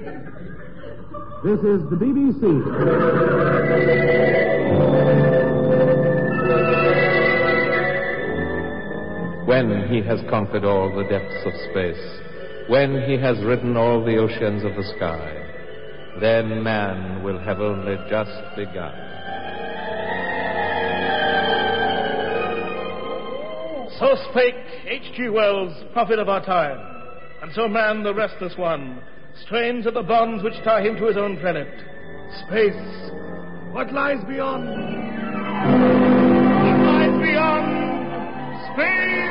This is the BBC. When he has conquered all the depths of space, when he has ridden all the oceans of the sky, then man will have only just begun. So spake H.G. Wells, prophet of our time. And so man, the restless one, strains at the bonds which tie him to his own planet. Space. What lies beyond? What lies beyond? Space!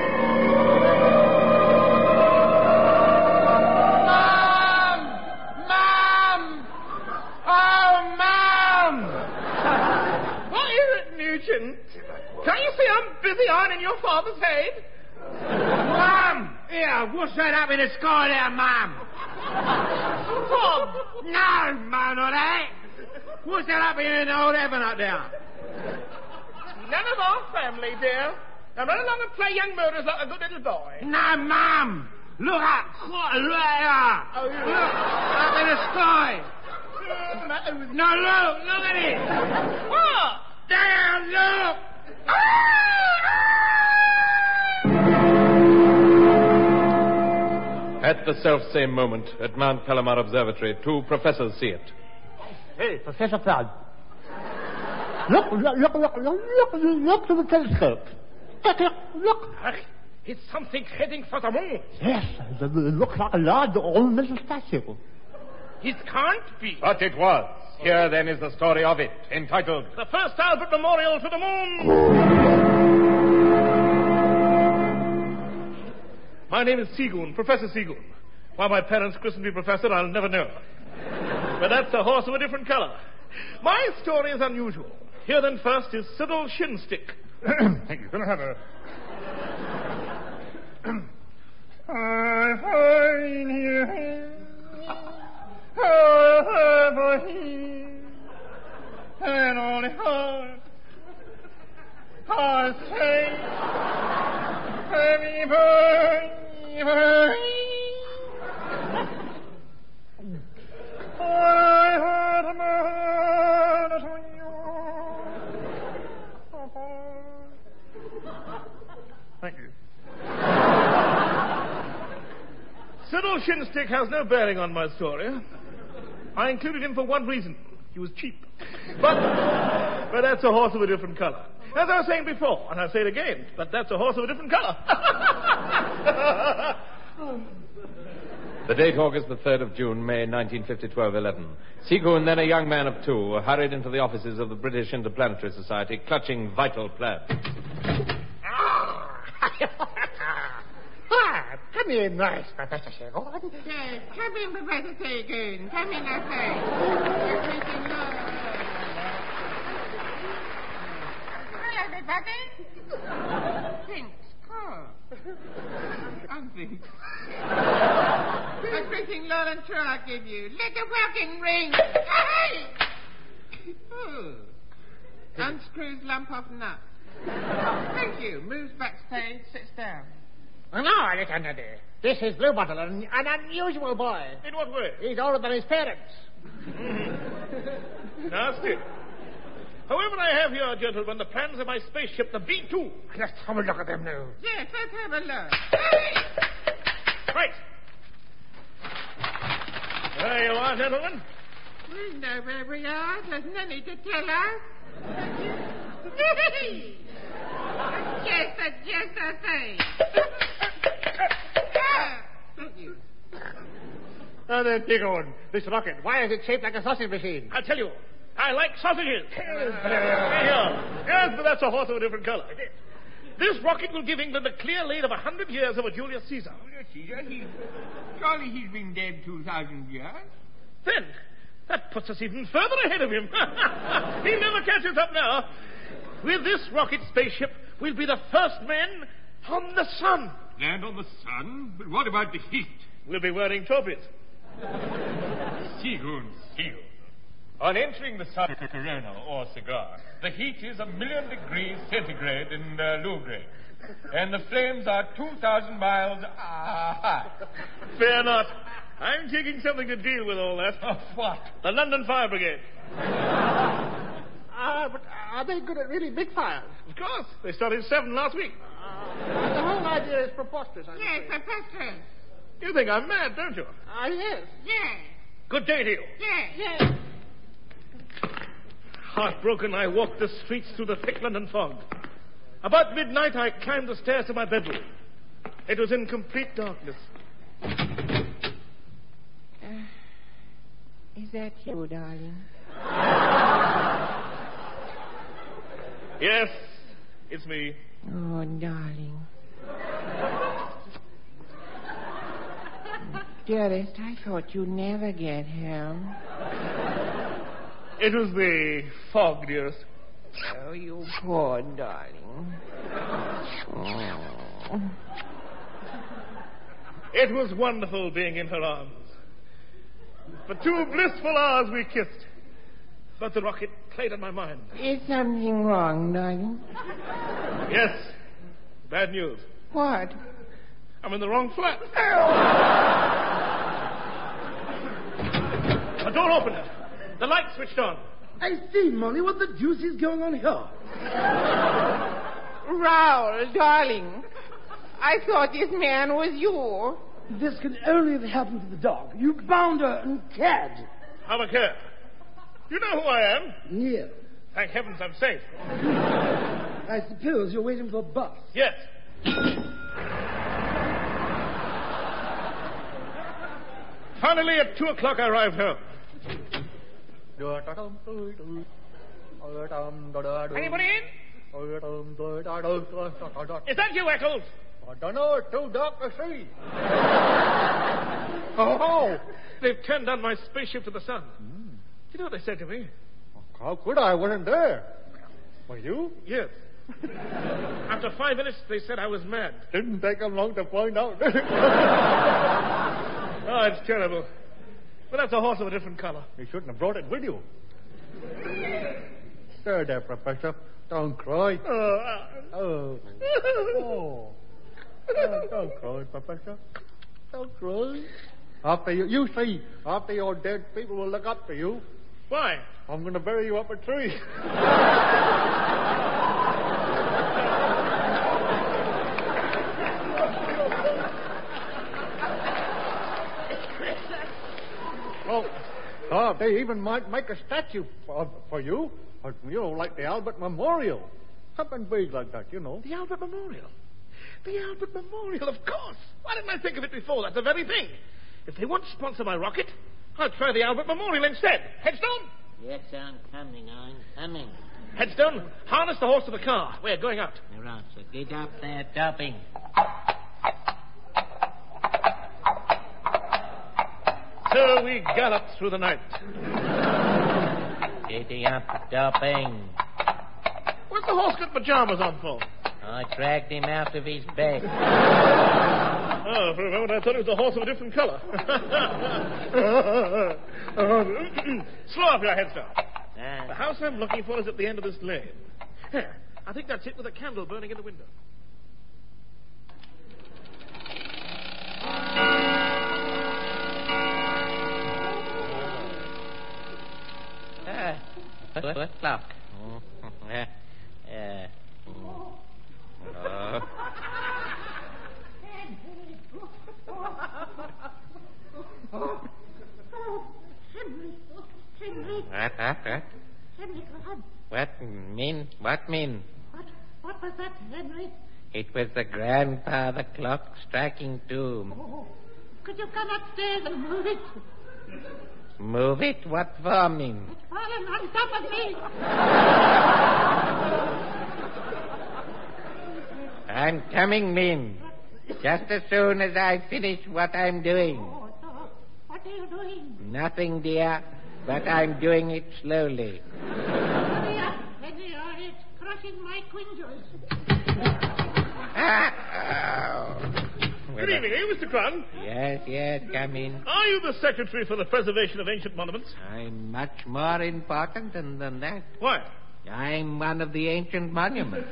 Mom! Mom! Oh, Mom! What is it, Nugent? Can't you see I'm busy ironing your father's head? Mom! Here, what's that up in the sky there, Mom? Tom! No, Mom, not that. What's that up in the old heaven up there? None of our family, dear. Now run along and play young murders like a good little boy. No, Mom! Look up! Look there! Oh, Look! Up in the sky! No, look at it! What? There, look! At the self-same moment, at Mount Palomar Observatory, two professors see it. Hey, Professor Flood. Look to the telescope. Look. It's something heading for the moon. Yes, it looks like a large ornamental statue. It can't be. But it was. Here, then, is the story of it, entitled The First Albert Memorial to the Moon. My name is Seagoon, Professor Seagoon. Why my parents christened me Professor, I'll never know. But that's a horse of a different color. My story is unusual. Here then first is Siddle Shinstick. Thank you. Can I have a... and only heart I say happy birthday. I heard a murder to you. Thank you. Siddle Shinstick has no bearing on my story. I included him for one reason. He was cheap. But that's a horse of a different color. As I was saying before, and I'll say it again, but that's a horse of a different color. The date August the 3rd of June, May 1950, 12:11. Seagoon, then a young man of two, hurried into the offices of the British Interplanetary Society, clutching vital plans. Come in, nice, Professor Seagoon. Yes, come in, Professor Seagoon. Come in, I say. Hello, everybody. Thanks, Carl. Thanks. A drinking Lol and True I'll give you. Let the welkin ring. Hey! Oh. Unscrews lump off nut. Thank you. Moves backstage, sits down. No, Alexander. This is Bluebottle, an unusual boy. In what way? He's older than his parents. Nasty. However, I have here, gentlemen, the plans of my spaceship, the B-2. Let's have a look at them now. Yes, let's have a look. Right. There you are, gentlemen. We know where we are. There's no need to tell us. Yes, I say. Thank you. Oh, then, Seagoon, this rocket, why is it shaped like a sausage machine? I'll tell you. I like sausages. Yes, but that's a horse of a different color. This rocket will give England a clear lead of 100 years over Julius Caesar. Surely he's been dead 2,000 years. Then, that puts us even further ahead of him. He never catches up now. With this rocket spaceship, we'll be the first men on the sun. Land on the sun? But what about the heat? We'll be wearing topies. Seagoon. On entering the sun, corona or cigar, the heat is 1,000,000 degrees centigrade in Lugre, and the flames are 2,000 miles high. Fear not. I'm taking something to deal with all that. Oh, what? The London Fire Brigade. But are they good at really big fires? Of course. They started 7 last week. The whole idea is preposterous, I'm Yes, afraid. preposterous. You think I'm mad, don't you? Yes. Yes. Good day to you. Yes. Yes. Heartbroken, I walked the streets through the thick London fog. About midnight, I climbed the stairs to my bedroom. It was in complete darkness. Is that you, darling? Yes, it's me. Oh, darling. Dearest, I thought you'd never get home. It was the fog, dearest. Oh, you poor darling. Oh. It was wonderful being in her arms. For 2 blissful hours we kissed. But the rocket played on my mind. Is something wrong, darling? Yes. Bad news. What? I'm in the wrong flat. A door opener. The light switched on. I see, Molly. What the deuce is going on here? Raoul, darling. I thought this man was you. This could only have happened to the dog. You bound her and cad. Have a care. You know who I am. Yeah. Thank heavens I'm safe. I suppose you're waiting for a bus. Yes. Finally, at 2 o'clock, I arrived home. Anybody in? Is that you, Eccles? I don't know. It's too dark to see. Oh! They've turned on my spaceship to the sun. You know what they said to me? How could I? Wasn't there. Were you? Yes. After 5 minutes, they said I was mad. Didn't take them long to find out, did it? Oh, it's terrible. But that's a horse of a different color. You shouldn't have brought it with you. There, Professor. Don't cry. Oh. Don't cry, Professor. Don't cry. After you see, after you're dead, people will look up to you. Why? I'm going to bury you up a tree. Oh, they even might make a statue for you. You know, like the Albert Memorial. Something big like that, you know. The Albert Memorial. The Albert Memorial, of course. Why didn't I think of it before? That's the very thing. If they want to sponsor my rocket, I'll try the Albert Memorial instead. Headstone? Yes, I'm coming. Headstone, harness the horse to the car. We're going out. All right, so get up there, topping. So we galloped through the night. Getting up, topping. What's the horse got pajamas on for? I dragged him out of his bed. Oh, for a moment I thought it was a horse of a different color. Slow up your headstone. The house I'm looking for is at the end of this lane. Here, I think that's it with a candle burning in the window. What clock? Henry. What? What mean? What was that, Henry? It was the grandfather clock striking 2. Oh, could you come upstairs and move it? Move it? What for, mean? It's fallen on top of me. I'm coming, mean. Just as soon as I finish what I'm doing. Oh, so what are you doing? Nothing, dear, but I'm doing it slowly. Hurry up, Henry, or it's crushing my quinjals. Good evening, Mr. Cron. Yes, come in. Are you the Secretary for the Preservation of Ancient Monuments? I'm much more important than that. Why? I'm one of the ancient monuments.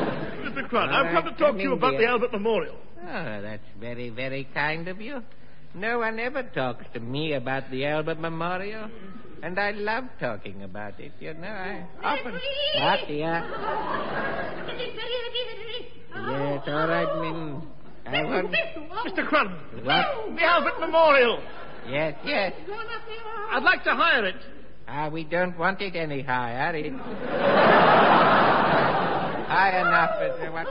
Mr. Cron, I've come to talk to you about the Albert Memorial. Oh, that's very, very kind of you. No one ever talks to me about the Albert Memorial. And I love talking about it, you know. I often... What, dear? Yes, all right, Min. I want... Mr. Crumb. What? The Albert Memorial. Yes, yes. I'd like to hire it. We don't want it any higher. It's... high enough. What?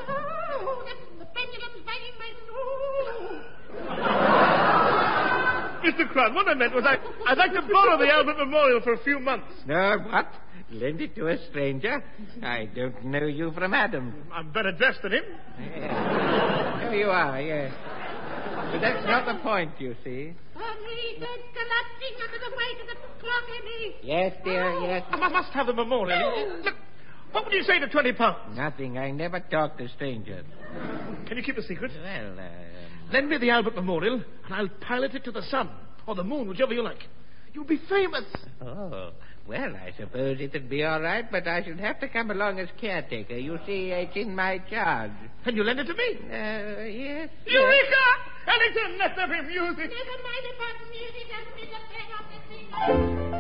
Mr. Crumb, what I meant was I'd like to borrow the Albert Memorial for a few months. No, what? Lend it to a stranger? I don't know you from Adam. I'm better dressed than him. Yeah. So you are, yes. But that's not the point, you see. Yes, dear, yes. I must have the memorial. Look, what would you say to £20? Nothing. I never talk to strangers. Can you keep a secret? Well, Lend me the Albert Memorial, and I'll pilot it to the sun, or the moon, whichever you like. You'll be famous. Oh, well, I suppose it'd be all right, but I should have to come along as caretaker. You see, it's in my charge. Can you lend it to me? Yes. Eureka! Ellington, let there be music. Never mind about the music. Doesn't mean the thing of the thing.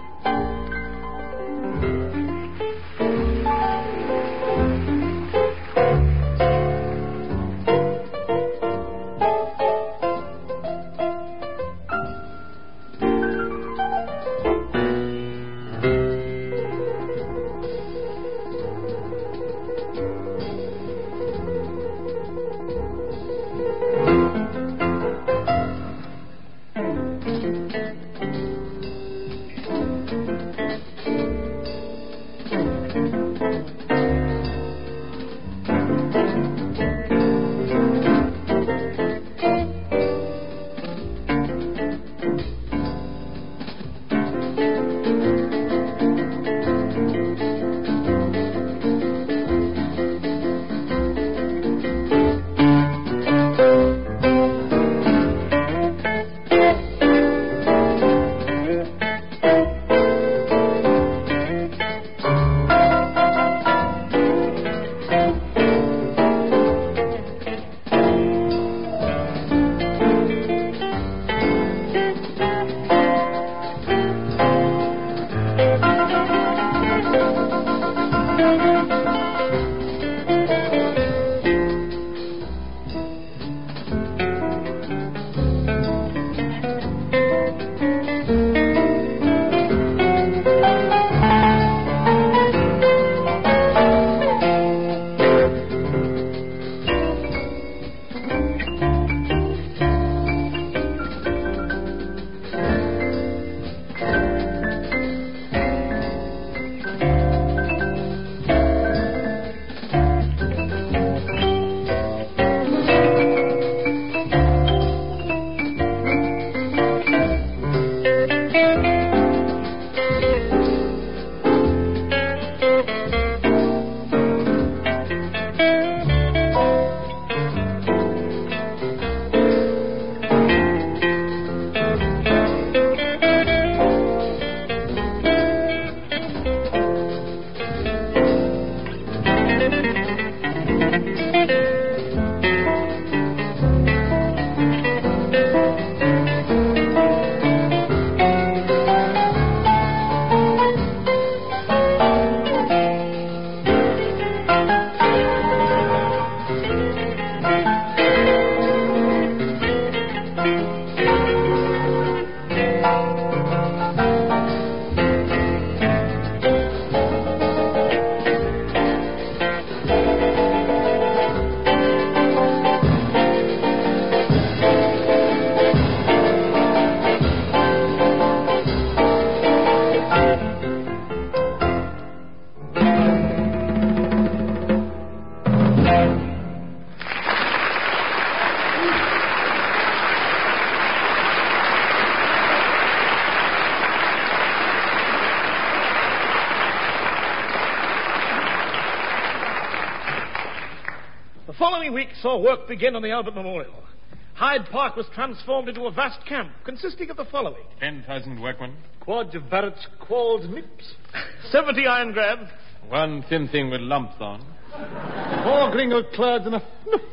The following week saw work begin on the Albert Memorial. Hyde Park was transformed into a vast camp consisting of the following: 10,000 workmen. Quads of barrets, quals, nips. 70 iron grabs. One thin thing with lumps on. 4 gringo clads and a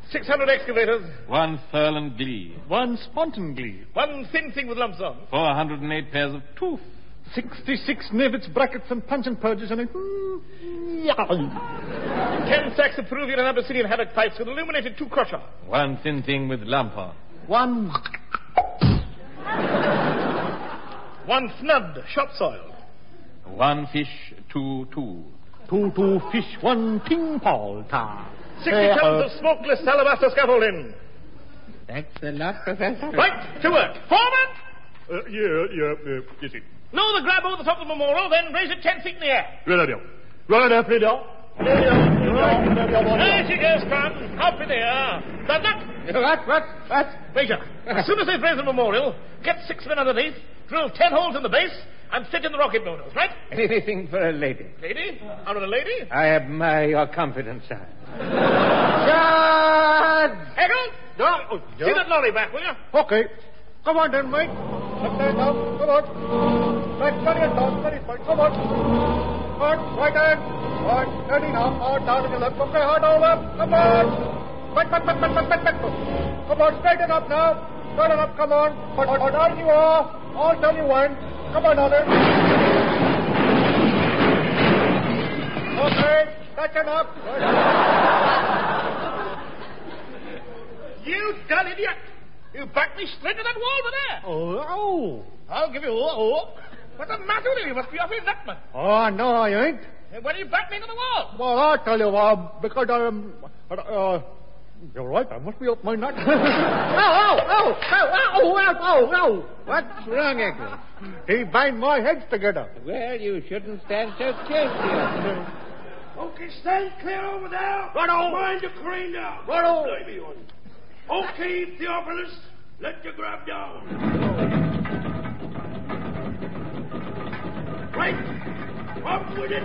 600 excavators. 1 Thurland Glee. 1 Spontan Glee. 1 thin thing with lumps on. 408 pairs of tooth. 66 nivets, brackets, and punch and purges, and 10 sacks of Peruvian and Abyssinian haddock pipes with illuminated 2 crusher. 1 thin thing with lump on. 1 snubbed shop soil. 1 fish, 2. 2 fish, 1 ting pol ta. 60 tons of smokeless alabaster scaffolding. Thanks a lot, Professor. Right, to work. Foreman! Yes, sir. Lower the grab over the top of the memorial, then raise it 10 feet in the air. There she goes, Crumb. Up in the air. What? Major, as soon as they've raised the memorial, get 6 men underneath, drill 10 holes in the base, and fit in the rocket motors, right? Anything for a lady. Lady? Out of a lady? I admire your confidence, sir. Charge! Echo? See that lorry back, will you? Okay. Come on then, mate. Up there now. Come on. Right, steady and down. Steady, mate. Come on. Hard, right hand. Hard, steady now. Hard, down to the left. Okay, hard, all up. Come on. Back. Come on, straighten up now. Straighten up, come on. Hard, as you are. I'll tell you when. Come on, now then. Okay, that's enough. You dull idiot. You backed me straight to that wall over there. Oh. I'll give you What's the matter with you? You must be off your nut, man. Oh, no, I ain't. Why do you back me into the wall? Well, I'll tell you, because you're right, I must be off my nut. Ow. What's wrong, Echo? He bind my heads together. Well, you shouldn't stand so close here. Okay, stand clear over there. Right-o. Mind the crane now. Right-o. Okay, Theophilus, let your grab down. Right, up with it.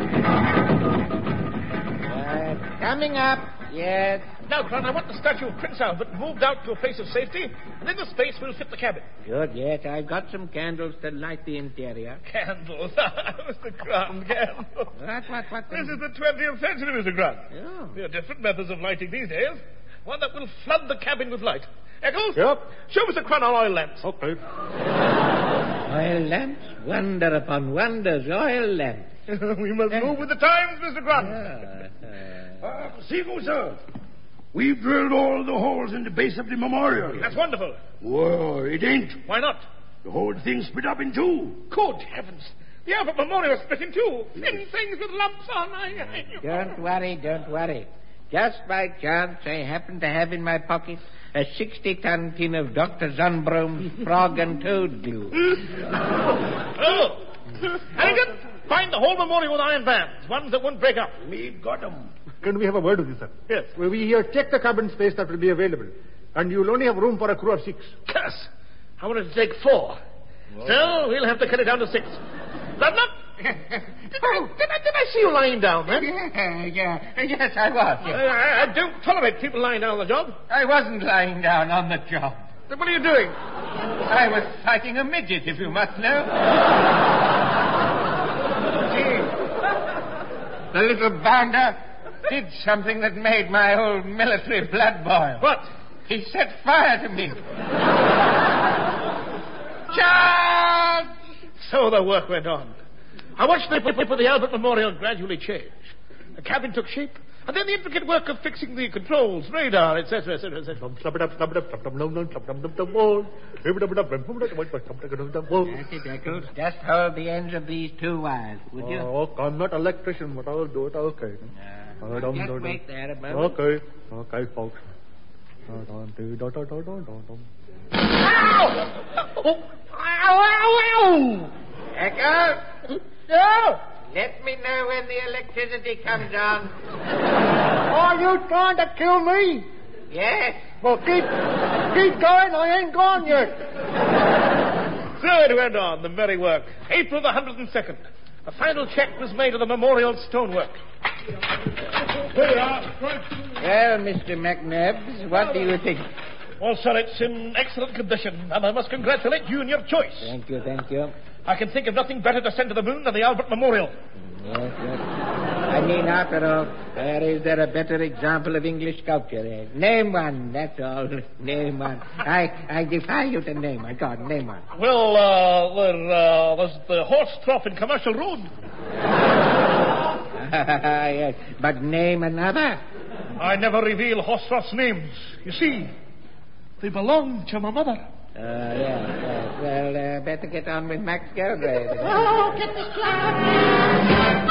Coming up, yes. Now, Cron, I want the statue of Prince Albert moved out to a place of safety, and in the space we'll fit the cabin. Good, yes. I've got some candles to light the interior. Candles? Mr. Cron, candles. What? This is the 20th century, Mr. Cron. Oh. There are different methods of lighting these days. One that will flood the cabin with light. Eccles? Yep. Show Mr. Cron our oil lamps. Okay. Oil lamps? Wonder upon wonders, oil lamps. We must move with the times, Mr. Cron. Seago, sir. We've drilled all the holes in the base of the memorial. That's wonderful. Whoa, it ain't. Why not? The whole thing's split up in 2. Good heavens. The Albert Memorial split in 2. Thin things with lumps on. Don't worry. Just by chance, I happen to have in my pocket a 60-ton tin of Dr. Zunbroom's frog and toad glue. Oh. Hannigan, find the whole memorial with iron bands, ones that won't break up. Me got 'em. Can we have a word with you, sir? Yes. We here check the cabin space that will be available. And you'll only have room for a crew of 6. Curse. I wanted to take 4. So we'll have to cut it down to 6. Button-up! Did I see you lying down, man? Yes, I was. I don't tolerate people lying down on the job. I wasn't lying down on the job. Then what are you doing? I was fighting a midget, if you must know. The little bounder did something that made my old military blood boil. What? He set fire to me. Charge! So the work went on. I watched the pip of the Albert Memorial gradually change. The cabin took shape, and then the intricate work of fixing the controls, radar, etc. That's it, Eccles. Just hold the ends of these 2 wires, would you? Oh, I'm not an electrician, but I'll do it. Okay. Just wait there a moment. Okay, folks. Ow! Eccles! No! Let me know when the electricity comes on. Are you trying to kill me? Yes. Well, keep going. I ain't gone yet. So it went on, the merry work. April the 102nd. A final check was made of the memorial stonework. Here we are. Well, Mr. McNabbs, what do you think? Well, sir, it's in excellent condition, and I must congratulate you on your choice. Thank you. I can think of nothing better to send to the moon than the Albert Memorial. Yes. I mean, after all, is there a better example of English sculpture? Name one, that's all. Name one. I defy you to name one. God, name one. Well, there's the horse trough in Commercial Road. Yes, but name another. I never reveal horse troughs' names. You see, they belong to my mother. Yes. Well, better get on with Max Gelgrave. Oh, get the shot.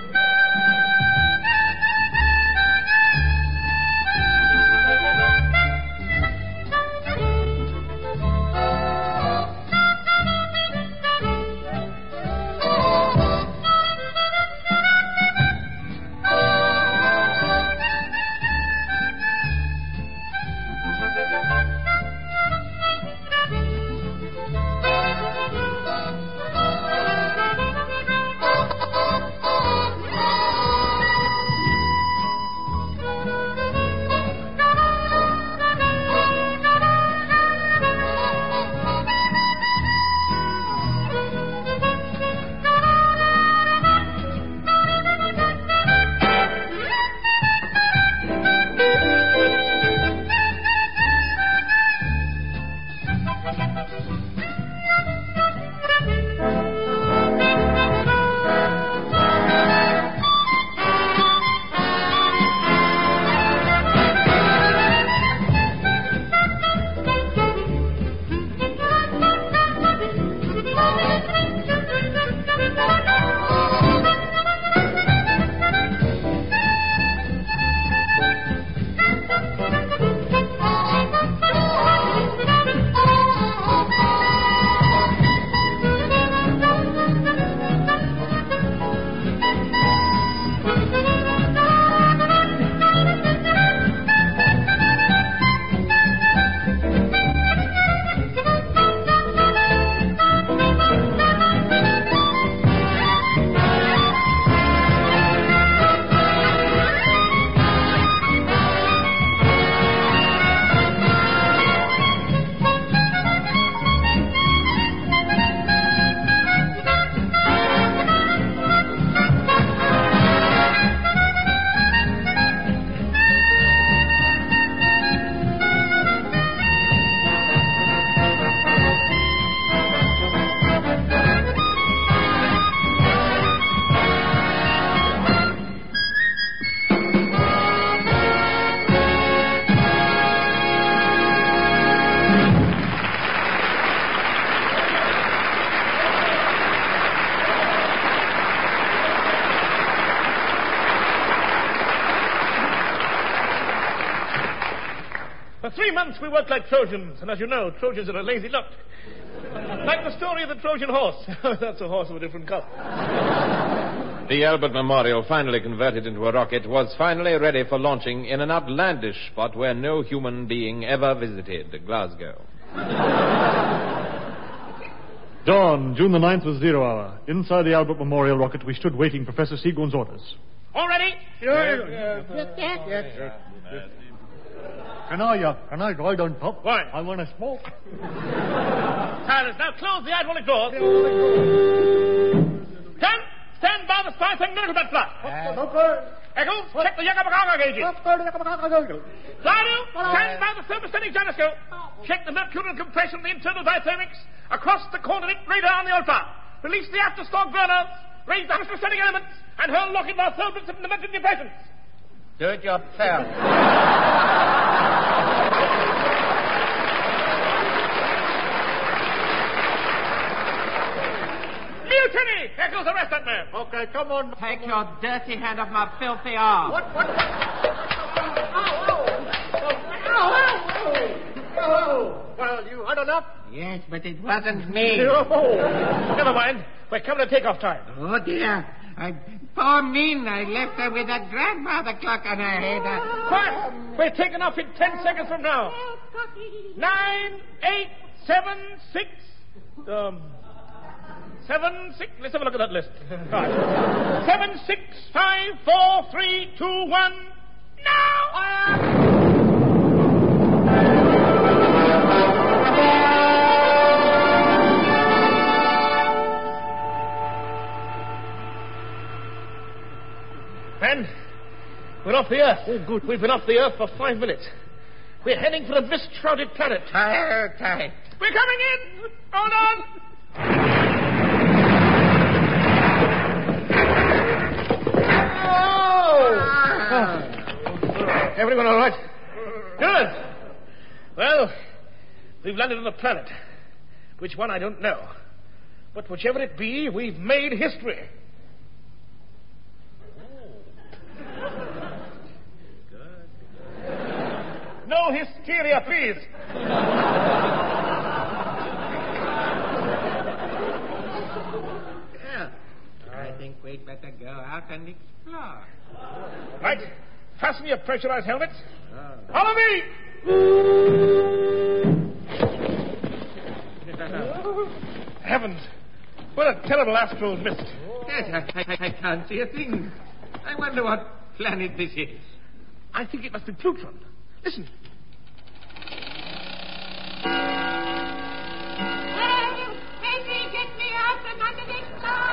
For 3 months we worked like Trojans, and as you know, Trojans are a lazy lot. Like the story of the Trojan horse. That's a horse of a different color. The Albert Memorial, finally converted into a rocket, was finally ready for launching in an outlandish spot where no human being ever visited, Glasgow. Dawn, June the 9th was 0 hour. Inside the Albert Memorial rocket, we stood waiting Professor Seagoon's orders. All ready? Can I ride on top? Why? I want to smoke. Silence. Now close the hydraulic doors. Come. Stand by the spy thing, little bit flat. Eccles, check the Yakapakaga gauges. Fladu, stand by the thermostatic gyroscope. Check the mercurial compression of the internal diathermics across the coordinate radar on the Ultra. Release the afterstock burners. Raise the thermostatic elements and hurl lock-in bar turbulence and dimension depressions. Do it yourself. Mutiny! Eccles, arrest that man. Okay, come on. Take your dirty hand off my filthy arm. What? Oh, well, you had enough? Yes, but it wasn't me. Never mind. We're coming to take-off time. Oh, dear. Poor mean. I left her with that grandmother clock on her head. Quiet! We're taking off in 10 seconds from now. 9, 8, 7, 6... 7, 6... Let's have a look at that list. Right. 7, 6, 5, 4, 3, 2, 1... Now! off the Earth. Oh, good. We've been off the Earth for 5 minutes. We're heading for a mist-shrouded planet. Tight. We're coming in! Hold on! Oh! Everyone all right? Good. Well, we've landed on a planet. Which one, I don't know. But whichever it be, we've made history. No hysteria, please. Well, I think we'd better go out and explore. Right. Fasten your pressurized helmets. Follow me! Heavens. What a terrible astral mist. Yes, I can't see a thing. I wonder what planet this is. I think it must be Plutron. Listen. Henry, get me out from under this car!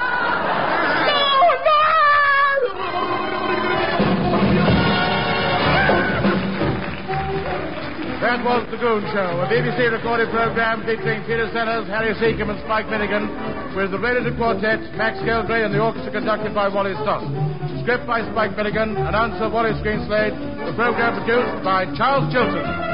That was The Goon Show, a BBC recorded program featuring Peter Sellers, Harry Seacombe and Spike Milligan, with the Rated Quartet, Max Geldray, and the orchestra conducted by Wally Stoss. Script by Spike Milligan, announcer Wally Screenslade, the program produced by Charles Chilton.